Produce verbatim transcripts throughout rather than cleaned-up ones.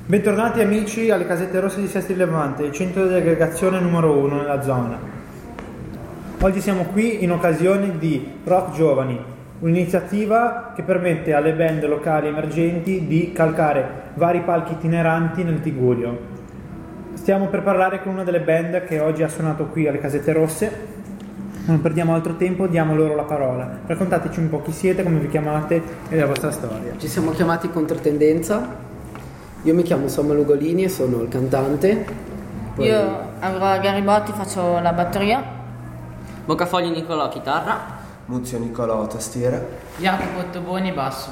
Bentornati amici alle Casette Rosse di Sestri Levante, il centro di aggregazione numero uno nella zona. Oggi siamo qui in occasione di Rock Giovani, un'iniziativa che permette alle band locali emergenti di calcare vari palchi itineranti nel Tigullio. Stiamo per parlare con una delle band che oggi ha suonato qui alle Casette Rosse. Non perdiamo altro tempo, diamo loro la parola. Raccontateci un po' chi siete, come vi chiamate e la vostra storia. Ci siamo chiamati Controtendenza. Io mi chiamo Samuel Ugolini e sono il cantante. Poi... Io, Aurora Garibotti, faccio la batteria. Boccafogli Nicolò, chitarra. Muzio Nicolò, tastiera. Jacopo Ottoboni, basso.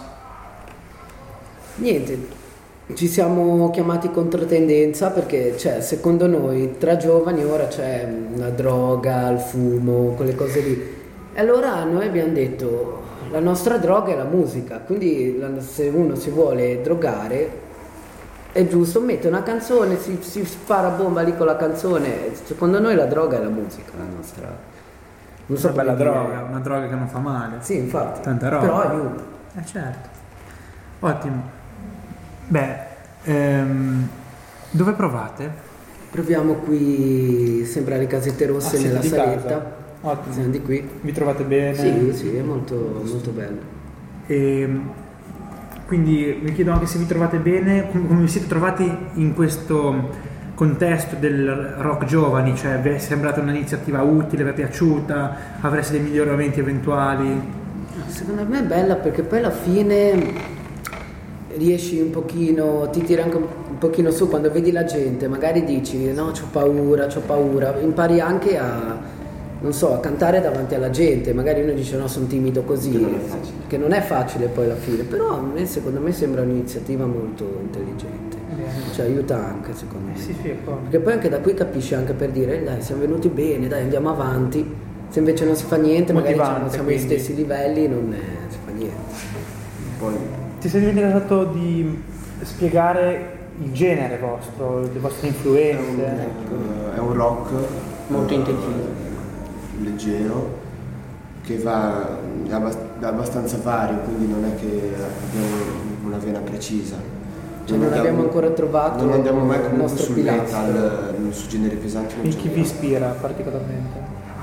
Niente, ci siamo chiamati Controtendenza perché, cioè, secondo noi tra giovani ora c'è la droga, il fumo, quelle cose lì. E allora noi abbiamo detto, la nostra droga è la musica, quindi se uno si vuole drogare è giusto, mette una canzone, si, si spara bomba lì con la canzone. Secondo noi la droga è la musica, la nostra. Non so, una bella droga, una droga che non fa male. Sì, infatti. Tanta roba. Però aiuta. Eh certo. Ottimo. Beh, ehm, dove provate? Proviamo qui sempre alle Casette Rosse, ah, nella saletta. Ottimo. Siamo di qui. Vi trovate bene? Sì, sì, è molto, molto bello. E quindi vi chiedo anche se vi trovate bene, come vi siete trovati in questo contesto del rock giovani, cioè vi è sembrata un'iniziativa utile, vi è piaciuta, avreste dei miglioramenti eventuali? Secondo me è bella perché poi alla fine riesci un pochino, ti tira anche un pochino su quando vedi la gente, magari dici no, c'ho paura, c'ho paura, impari anche a, non so, a cantare davanti alla gente. Magari uno dice no, sono timido così, che non è facile, che non è facile poi alla fine, però a me, secondo me sembra un'iniziativa molto intelligente. Bene. Cioè aiuta anche, secondo me. Sì, sì, perché poi anche da qui capisci anche per dire dai, siamo venuti bene, dai, andiamo avanti. Se invece non si fa niente, motivante, magari diciamo, siamo quindi. Agli stessi livelli, non è, si fa niente. Poi ti sei dimenticato di spiegare il genere vostro, le vostre influenze? È un, è un rock molto intensivo, leggero, che va è abbastanza vario, quindi non è che abbiamo una vena precisa. Cioè non, non abbiamo ancora trovato. Non andiamo mai comunque sul pilastro. metal, su generi pesanti. E chi vi ispira particolarmente?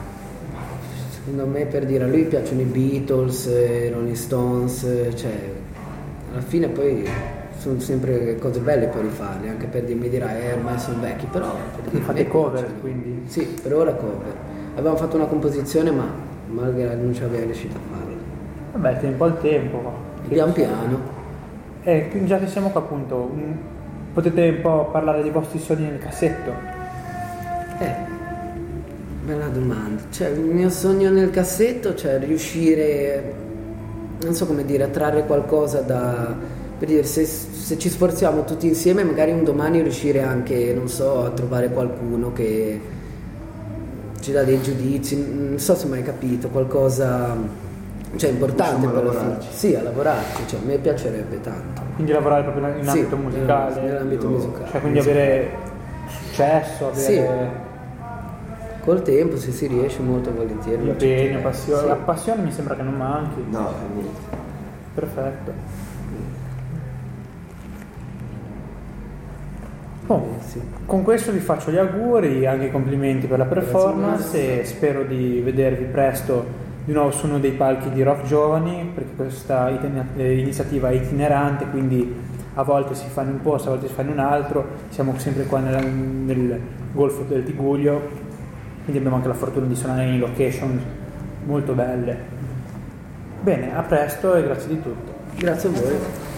Secondo me, per dire, a lui piacciono i Beatles, i Rolling Stones, cioè alla fine poi sono sempre cose belle per rifarle, anche per dirmi dirai eh ormai sono vecchi, però fate cover, quindi? Sì, per ora cover. Avevamo fatto una composizione ma magari non ci abbiamo riuscito a farla. Vabbè, tieni un po' il tempo. Pian piano. Eh, quindi già che siamo qua appunto, un... potete un po' parlare dei vostri sogni nel cassetto? Eh, bella domanda. Cioè, il mio sogno nel cassetto, cioè riuscire, non so come dire, a trarre qualcosa da, per dire, se, se ci sforziamo tutti insieme, magari un domani riuscire anche, non so, a trovare qualcuno che ci dà dei giudizi, non so se mai capito, qualcosa, cioè importante per lavorarci. Sì, a lavorarci, cioè a me piacerebbe tanto. Quindi lavorare proprio in sì, ambito musicale? Nell'ambito musicale. Cioè quindi avere successo, avere... Sì. Col tempo, se si riesce, molto volentieri. Impegno, passione. Sì. La passione mi sembra che non manchi. No, niente. Perfetto. Oh, sì. Con questo vi faccio gli auguri, anche i complimenti per la performance e spero di vedervi presto di nuovo su uno dei palchi di Rock Giovani, perché questa iniziativa è itinerante, quindi a volte si fa in un posto, a volte si fa in un altro. Siamo sempre qua nel, nel Golfo del Tigullio, quindi abbiamo anche la fortuna di suonare in location molto belle. Bene, a presto e grazie di tutto. Grazie a voi.